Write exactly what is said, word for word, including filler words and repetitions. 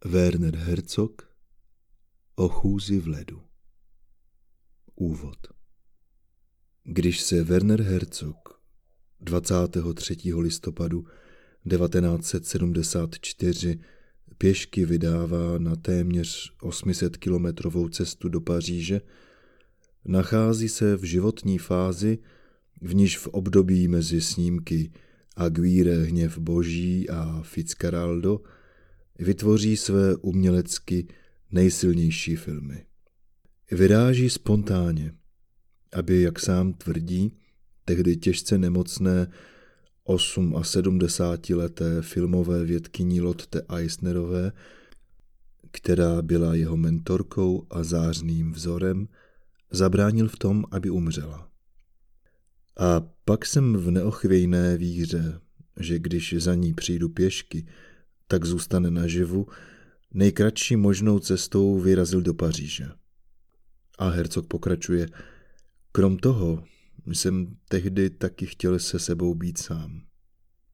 Werner Herzog o chůzi v ledu. Úvod. Když se Werner Herzog dvacátého třetího listopadu devatenáct set sedmdesát čtyři pěšky vydává na téměř osmisetkilometrovou cestu do Paříže, nachází se v životní fázi, v níž v období mezi snímky Aguirre Hněv boží a Fitzcarraldo vytvoří své umělecky nejsilnější filmy. Vyráží spontánně, aby, jak sám tvrdí, tehdy těžce nemocné sedmdesátiosmileté filmové vědkyni Lotte Eisnerové, která byla jeho mentorkou a zářným vzorem, zabránil v tom, aby umřela. A pak jsem v neochvějné víře, že když za ní přijdu pěšky, tak zůstane naživu, nejkratší možnou cestou vyrazil do Paříže. A Herzog pokračuje: Krom toho jsem tehdy taky chtěl se sebou být sám.